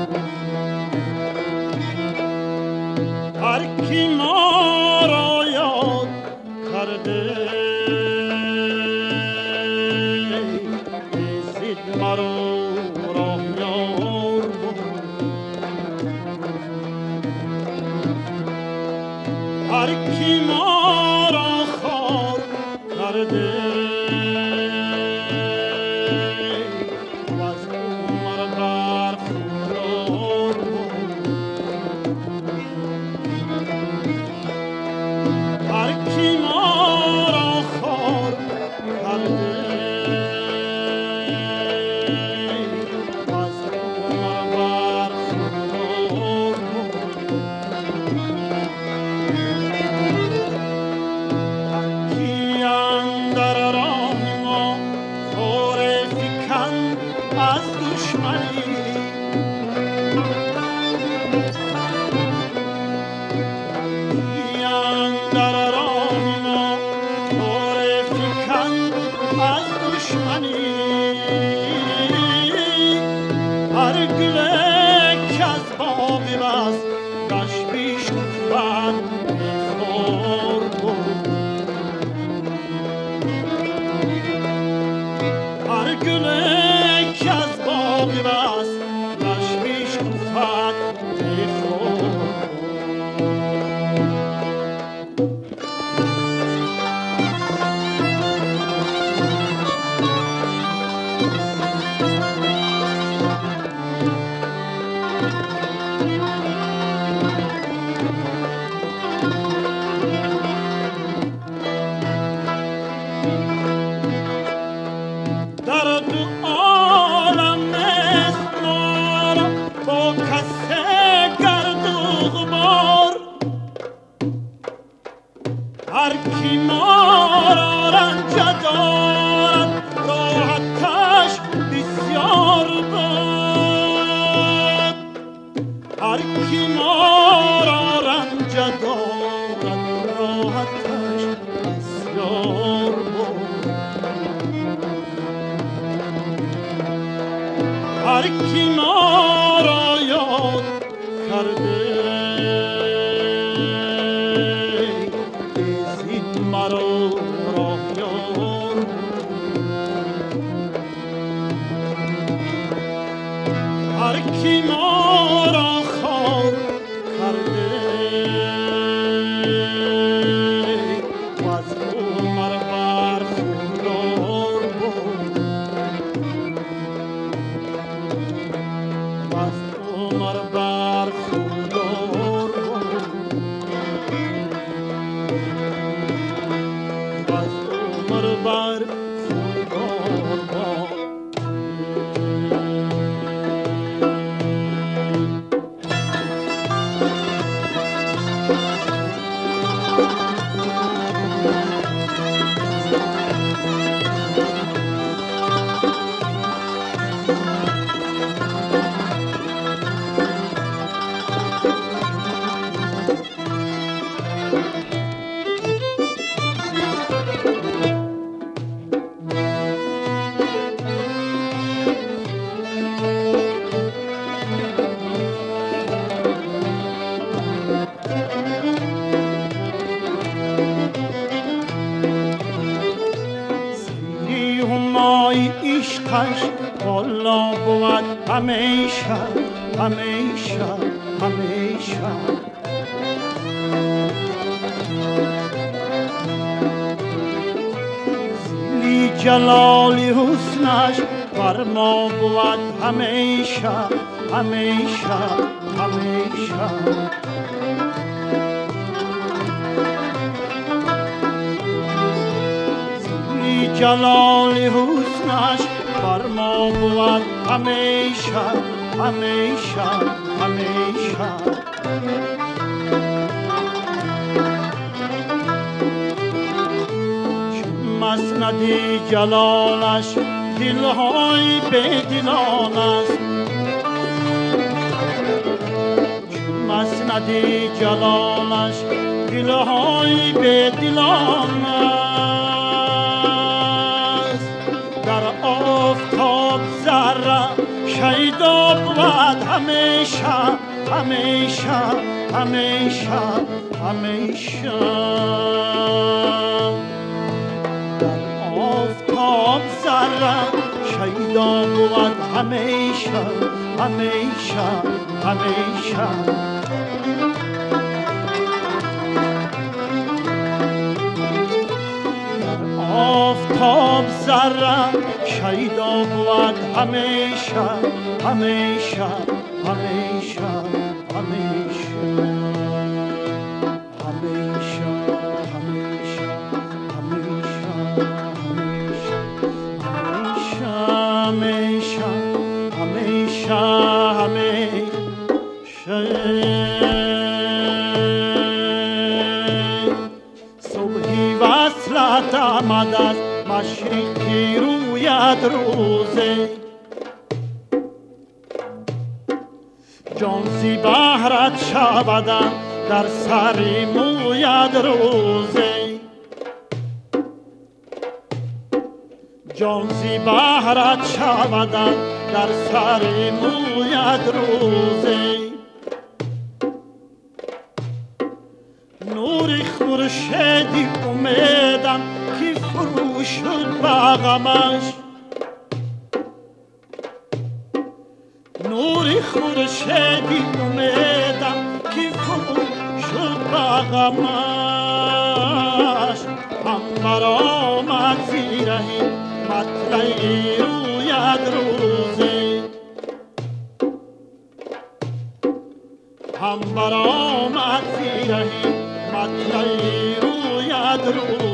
هر کی ما را یاد کرده رسید مرا راه یار بود. هر کی ما را خوار کرده وز عمر برخوردار بود. هر کی ما را خوار کرده وز عمر برخوردار بود. کی اندر راه ما خور فکن از دشمنی اندر راه ما خور فکن از دشمنی هر گله که از باغ بست گشت بیش کفر میخور بود. هر گله که از باغ بست گشت بیش کفر میخور. در دو عالم است ما را با کس گرد و غبار. هر کی ما را رنج دارد راحتش بسیار بود. هر کی ما را رنج دارد راحتش بسیار بود. هر کی ما را یاد کرده رسید مرا راه یار بود. هر کی ما را خوار کرده وز عمر برخوردار بود. وز عمر برخوردار بود. وز عمر برخوردار بود. همای عشقش والا بود همیشه همیشه همیشه. زیلی جلالی حسنش بر ما بود همیشه همیشه همیشه. جلال حسنش بر ما بود همیشه همیشه همیشه. مسند جلالش دلهای بی‌دلان است. مسند جلالش دلهای بی‌دلان است. در آفتاب ذره شیدا بود بود همیشه همیشه همیشه همیشه در آفتاب ذره شیدا بود همیشه همیشه همیشه آفتاب ذره شیدا بود همیشه همیشه همیشه همیشه همیشه همیشه همیشه همیشه همیشه صبحی وصلت آمد از مشرقی روید روزه جان زی بهرت شودم در سری موید روزه جان زی بهرت شودم در سری موید روزه نور خورشیدی امیدم که فرو شد با غمش نور خورشیدی امیدم که فرو شد با غمش هم برآمد زی رهی مطلعی روید روزه هم برآمد زی رهی مطلعی روید روزه